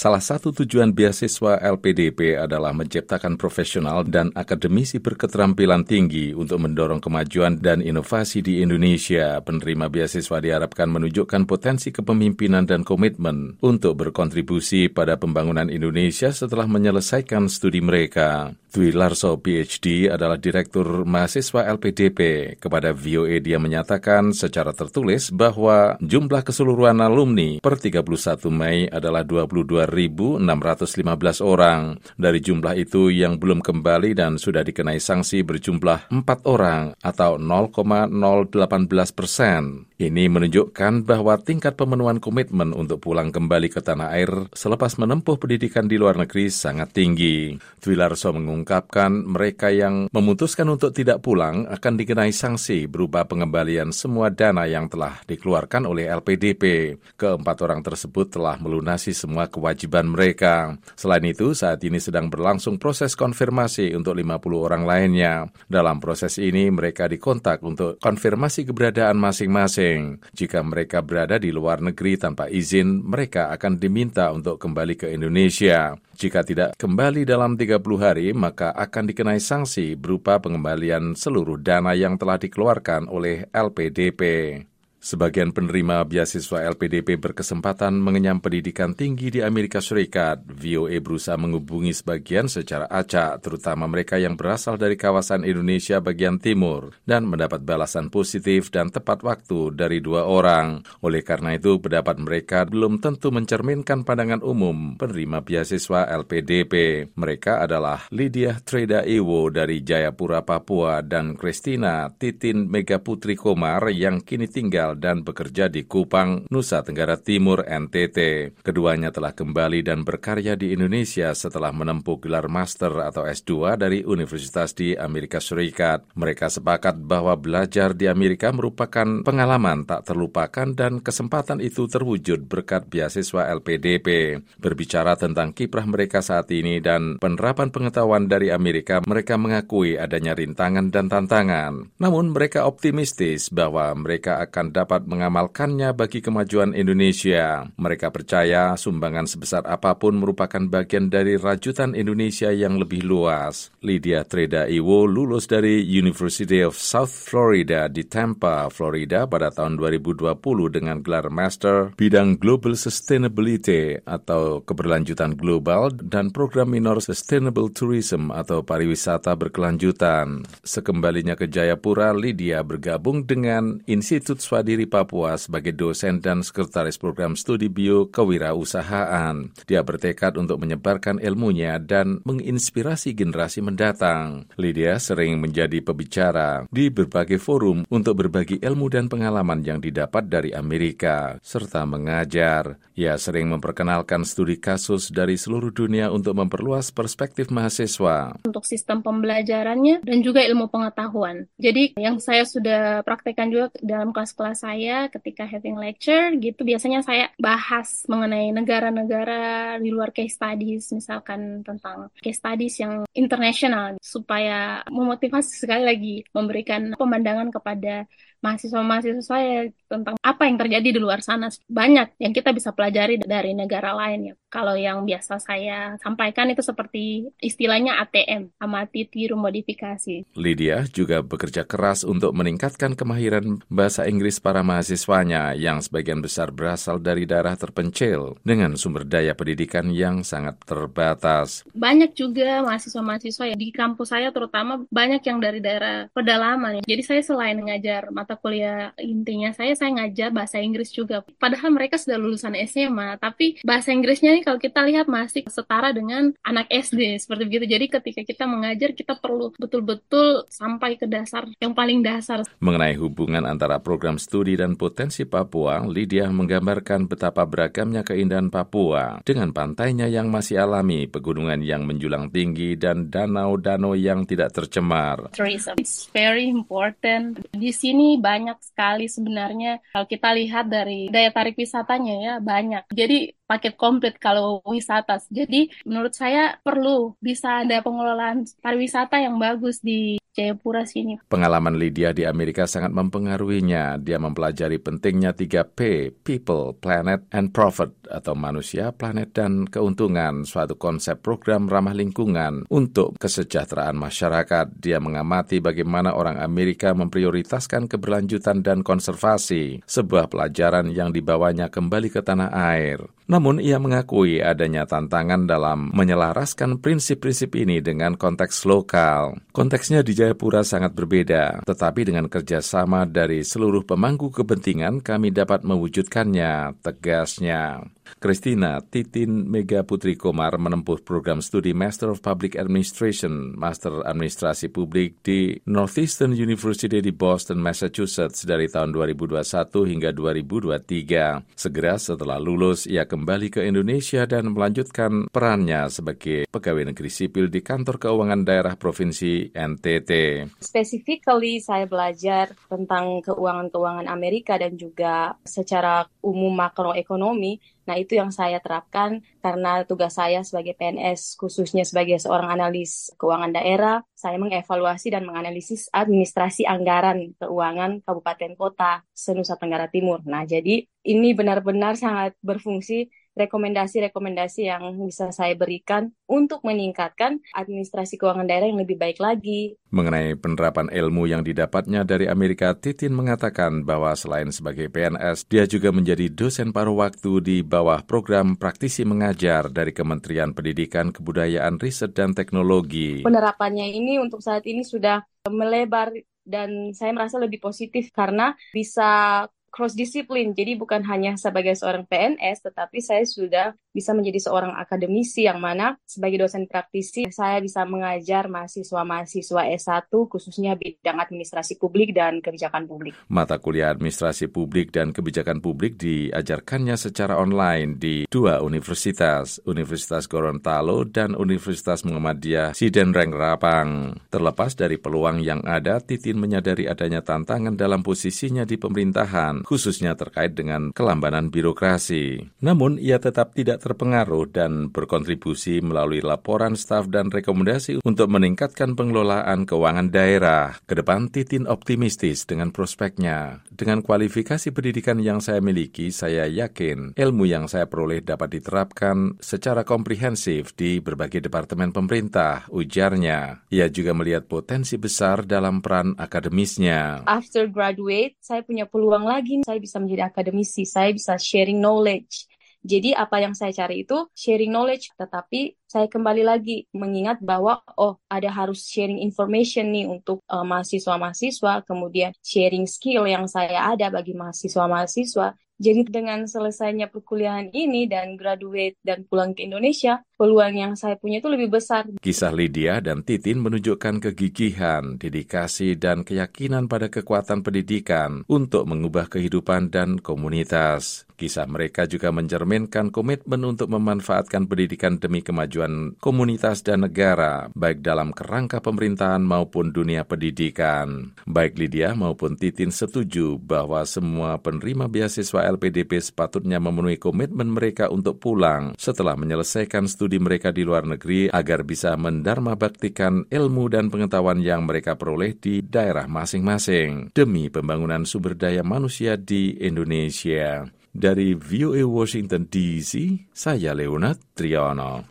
Salah satu tujuan beasiswa LPDP adalah menciptakan profesional dan akademisi berketerampilan tinggi untuk mendorong kemajuan dan inovasi di Indonesia. Penerima beasiswa diharapkan menunjukkan potensi kepemimpinan dan komitmen untuk berkontribusi pada pembangunan Indonesia setelah menyelesaikan studi mereka. Dwi Larso, PhD, adalah Direktur Mahasiswa LPDP. Kepada VOA dia menyatakan secara tertulis bahwa jumlah keseluruhan alumni per 31 Mei adalah 22.615 orang. Dari jumlah itu yang belum kembali dan sudah dikenai sanksi berjumlah 4 orang atau 0,018%. Ini menunjukkan bahwa tingkat pemenuhan komitmen untuk pulang kembali ke tanah air selepas menempuh pendidikan di luar negeri sangat tinggi. Dwi Larso mengungkapkan mereka yang memutuskan untuk tidak pulang akan dikenai sanksi berupa pengembalian semua dana yang telah dikeluarkan oleh LPDP. Keempat orang tersebut telah melunasi semua kewajiban mereka. Selain itu, saat ini sedang berlangsung proses konfirmasi untuk 50 orang lainnya. Dalam proses ini, mereka dikontak untuk konfirmasi keberadaan masing-masing. Jika mereka berada di luar negeri tanpa izin, mereka akan diminta untuk kembali ke Indonesia. Jika tidak kembali dalam 30 hari, maka akan dikenai sanksi berupa pengembalian seluruh dana yang telah dikeluarkan oleh LPDP. Sebagian penerima beasiswa LPDP berkesempatan mengenyam pendidikan tinggi di Amerika Serikat. VOA berusaha menghubungi sebagian secara acak, terutama mereka yang berasal dari kawasan Indonesia bagian timur, dan mendapat balasan positif dan tepat waktu dari 2 orang. Oleh karena itu, pendapat mereka belum tentu mencerminkan pandangan umum penerima beasiswa LPDP. Mereka adalah Lydia Treda Iwo dari Jayapura, Papua, dan Christina Titin Megaputri Komar yang kini tinggal dan bekerja di Kupang, Nusa Tenggara Timur, NTT. Keduanya telah kembali dan berkarya di Indonesia setelah menempuh gelar master atau S2 dari universitas di Amerika Serikat. Mereka sepakat bahwa belajar di Amerika merupakan pengalaman tak terlupakan dan kesempatan itu terwujud berkat beasiswa LPDP. Berbicara tentang kiprah mereka saat ini dan penerapan pengetahuan dari Amerika, mereka mengakui adanya rintangan dan tantangan. Namun mereka optimistis bahwa mereka akan dapat mengamalkannya bagi kemajuan Indonesia. Mereka percaya sumbangan sebesar apapun merupakan bagian dari rajutan Indonesia yang lebih luas. Lydia Treda Iwo lulus dari University of South Florida di Tampa, Florida pada tahun 2020 dengan gelar Master bidang Global Sustainability atau keberlanjutan global dan program minor Sustainable Tourism atau pariwisata berkelanjutan. Sekembalinya ke Jayapura, Lydia bergabung dengan Institut Swadiri Papua sebagai dosen dan sekretaris program studi bio kewirausahaan. Dia bertekad untuk menyebarkan ilmunya dan menginspirasi generasi mendatang. Lydia sering menjadi pembicara di berbagai forum untuk berbagi ilmu dan pengalaman yang didapat dari Amerika, serta mengajar. Ia sering memperkenalkan studi kasus dari seluruh dunia untuk memperluas perspektif mahasiswa. Untuk sistem pembelajarannya dan juga ilmu pengetahuan. Jadi yang saya sudah praktekkan juga dalam kelas-kelas saya ketika having lecture gitu, biasanya saya bahas mengenai negara-negara di luar case studies, misalkan tentang case studies yang internasional, supaya memotivasi sekali lagi memberikan pemandangan kepada mahasiswa-mahasiswa saya tentang apa yang terjadi di luar sana. Banyak yang kita bisa pelajari dari negara lain ya. Kalau yang biasa saya sampaikan itu seperti istilahnya ATM, amati, tiru, modifikasi. Lydia juga bekerja keras untuk meningkatkan kemahiran bahasa Inggris para mahasiswanya yang sebagian besar berasal dari daerah terpencil dengan sumber daya pendidikan yang sangat terbatas. Banyak juga mahasiswa-mahasiswa ya, di kampus saya terutama banyak yang dari daerah pedalaman. Jadi saya selain ngajar mata kuliah intinya saya ngajar bahasa Inggris juga. Padahal mereka sudah lulusan SMA, tapi bahasa Inggrisnya nih kalau kita lihat masih setara dengan anak SD seperti begitu. Jadi ketika kita mengajar kita perlu betul-betul sampai ke dasar yang paling dasar. Mengenai hubungan antara program studi dan potensi Papua, Lydia menggambarkan betapa beragamnya keindahan Papua dengan pantainya yang masih alami, pegunungan yang menjulang tinggi, dan danau-danau yang tidak tercemar. Tourism is very important. Di sini banyak sekali sebenarnya kalau kita lihat dari daya tarik wisatanya ya banyak. Jadi paket komplit kalau wisata. Jadi menurut saya perlu bisa ada pengelolaan pariwisata yang bagus di Jayapura sini. Pengalaman Lydia di Amerika sangat mempengaruhinya. Dia mempelajari pentingnya 3P, People, Planet, and Profit, atau manusia, planet, dan keuntungan, suatu konsep program ramah lingkungan untuk kesejahteraan masyarakat. Dia mengamati bagaimana orang Amerika memprioritaskan keberlanjutan dan konservasi, sebuah pelajaran yang dibawanya kembali ke tanah air. Namun ia mengakui adanya tantangan dalam menyelaraskan prinsip-prinsip ini dengan konteks lokal. Konteksnya di Jayapura sangat berbeda, tetapi dengan kerjasama dari seluruh pemangku kepentingan kami dapat mewujudkannya, tegasnya. Christina Titin Mega Putri Komar menempuh program studi Master of Public Administration, Master Administrasi Publik di Northeastern University di Boston, Massachusetts dari tahun 2021 hingga 2023. Segera setelah lulus, ia kembali ke Indonesia dan melanjutkan perannya sebagai pegawai negeri sipil di Kantor Keuangan Daerah Provinsi NTT. Specifically, saya belajar tentang keuangan-keuangan Amerika dan juga secara umum makroekonomi. Nah, itu yang saya terapkan karena tugas saya sebagai PNS, khususnya sebagai seorang analis keuangan daerah, saya mengevaluasi dan menganalisis administrasi anggaran keuangan kabupaten kota se-Nusa Tenggara Timur. Nah, jadi ini benar-benar sangat berfungsi, rekomendasi-rekomendasi yang bisa saya berikan untuk meningkatkan administrasi keuangan daerah yang lebih baik lagi. Mengenai penerapan ilmu yang didapatnya dari Amerika, Titin mengatakan bahwa selain sebagai PNS, dia juga menjadi dosen paruh waktu di bawah program praktisi mengajar dari Kementerian Pendidikan, Kebudayaan, Riset, dan Teknologi. Penerapannya ini untuk saat ini sudah melebar dan saya merasa lebih positif karena bisa cross-disiplin. Jadi bukan hanya sebagai seorang PNS, tetapi saya sudah bisa menjadi seorang akademisi yang mana sebagai dosen praktisi, saya bisa mengajar mahasiswa-mahasiswa S1, khususnya bidang administrasi publik dan kebijakan publik. Mata kuliah administrasi publik dan kebijakan publik diajarkannya secara online di dua universitas, Universitas Gorontalo dan Universitas Muhammadiyah Sidenreng Rapang. Terlepas dari peluang yang ada, Titin menyadari adanya tantangan dalam posisinya di pemerintahan, khususnya terkait dengan kelambanan birokrasi. Namun, ia tetap tidak terpengaruh dan berkontribusi melalui laporan staf dan rekomendasi untuk meningkatkan pengelolaan keuangan daerah. Kedepan, Titin optimistis dengan prospeknya. Dengan kualifikasi pendidikan yang saya miliki, saya yakin ilmu yang saya peroleh dapat diterapkan secara komprehensif di berbagai departemen pemerintah, ujarnya. Ia juga melihat potensi besar dalam peran akademisnya. After graduate, saya punya peluang lagi. Saya bisa menjadi akademisi, saya bisa sharing knowledge. Jadi apa yang saya cari itu sharing knowledge, tetapi saya kembali lagi mengingat bahwa ada harus sharing information nih untuk mahasiswa-mahasiswa, kemudian sharing skill yang saya ada bagi mahasiswa-mahasiswa. Jadi dengan selesainya perkuliahan ini dan graduate dan pulang ke Indonesia, peluang yang saya punya itu lebih besar. Kisah Lydia dan Titin menunjukkan kegigihan, dedikasi, dan keyakinan pada kekuatan pendidikan untuk mengubah kehidupan dan komunitas. Kisah mereka juga mencerminkan komitmen untuk memanfaatkan pendidikan demi kemajuan komunitas dan negara, baik dalam kerangka pemerintahan maupun dunia pendidikan. Baik Lydia maupun Titin setuju bahwa semua penerima beasiswa LPDP sepatutnya memenuhi komitmen mereka untuk pulang setelah menyelesaikan studi mereka di luar negeri agar bisa mendharma baktikan ilmu dan pengetahuan yang mereka peroleh di daerah masing-masing demi pembangunan sumber daya manusia di Indonesia. Dari VOA Washington DC, saya Leonard Triono.